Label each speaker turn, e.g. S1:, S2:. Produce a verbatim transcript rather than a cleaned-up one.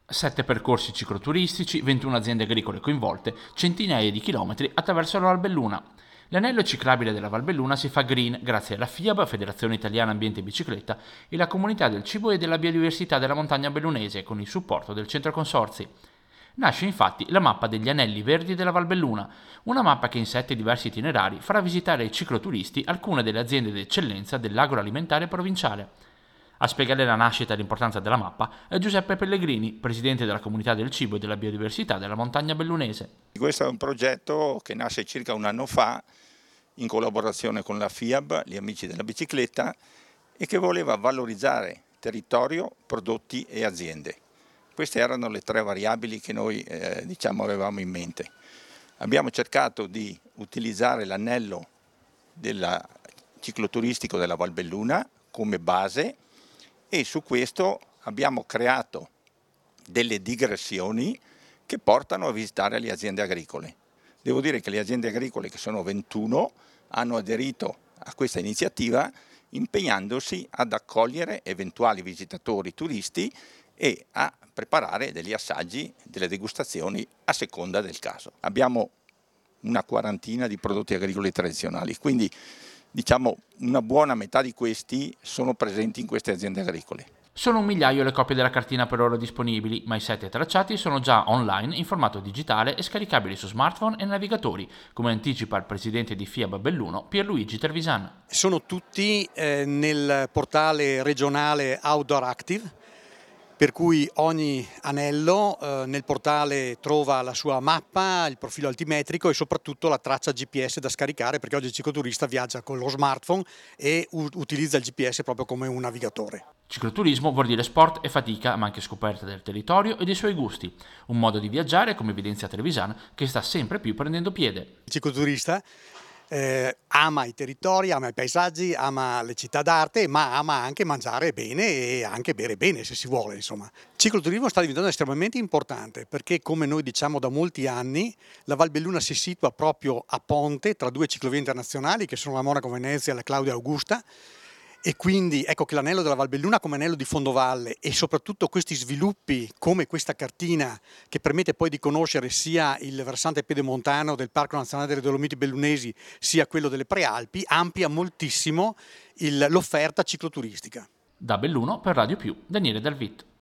S1: Sette percorsi cicloturistici, ventuno aziende agricole coinvolte, centinaia di chilometri attraverso la Valbelluna. L'anello ciclabile della Valbelluna si fa green grazie alla FIAB, Federazione Italiana Ambiente e Bicicletta, e la Comunità del Cibo e della Biodiversità della Montagna Bellunese, con il supporto del Centro Consorzi. Nasce infatti la mappa degli anelli verdi della Valbelluna, una mappa che in sette diversi itinerari farà visitare ai cicloturisti alcune delle aziende d'eccellenza dell'agroalimentare provinciale. A spiegare la nascita e l'importanza della mappa è Giuseppe Pellegrini, presidente della Comunità del Cibo e della Biodiversità della Montagna Bellunese.
S2: Questo è un progetto che nasce circa un anno fa in collaborazione con la FIAB, gli Amici della Bicicletta, e che voleva valorizzare territorio, prodotti e aziende. Queste erano le tre variabili che noi eh, diciamo, avevamo in mente. Abbiamo cercato di utilizzare l'anello del cicloturistico della Valbelluna come base e su questo abbiamo creato delle digressioni che portano a visitare le aziende agricole. Devo dire che le aziende agricole, che sono ventuno, hanno aderito a questa iniziativa impegnandosi ad accogliere eventuali visitatori turisti e a preparare degli assaggi, delle degustazioni a seconda del caso. Abbiamo una quarantina di prodotti agricoli tradizionali, quindi diciamo una buona metà di questi sono presenti in queste aziende agricole.
S1: Sono un migliaio le copie della cartina per ora disponibili, ma i sette tracciati sono già online in formato digitale e scaricabili su smartphone e navigatori, come anticipa il presidente di FIAB Belluno, Pierluigi Tervisan.
S3: Sono tutti eh, nel portale regionale Outdoor Active, per cui ogni anello eh, nel portale trova la sua mappa, il profilo altimetrico e soprattutto la traccia G P S da scaricare, perché oggi il cicloturista viaggia con lo smartphone e u- utilizza il G P S proprio come un navigatore.
S1: Cicloturismo vuol dire sport e fatica, ma anche scoperta del territorio e dei suoi gusti. Un modo di viaggiare, come evidenzia Trevisan, che sta sempre più prendendo piede.
S3: Il cicloturista eh, ama i territori, ama i paesaggi, ama le città d'arte, ma ama anche mangiare bene e anche bere bene se si vuole, insomma. Il cicloturismo sta diventando estremamente importante perché, come noi diciamo da molti anni, la Valbelluna si situa proprio a ponte tra due ciclovie internazionali che sono la Monaco Venezia e la Claudia Augusta. E quindi ecco che l'anello della Valbelluna come anello di fondovalle e soprattutto questi sviluppi come questa cartina che permette poi di conoscere sia il versante pedemontano del Parco Nazionale delle Dolomiti Bellunesi sia quello delle Prealpi, amplia moltissimo il, l'offerta cicloturistica.
S1: Da Belluno per Radio Più, Daniele Dalvit.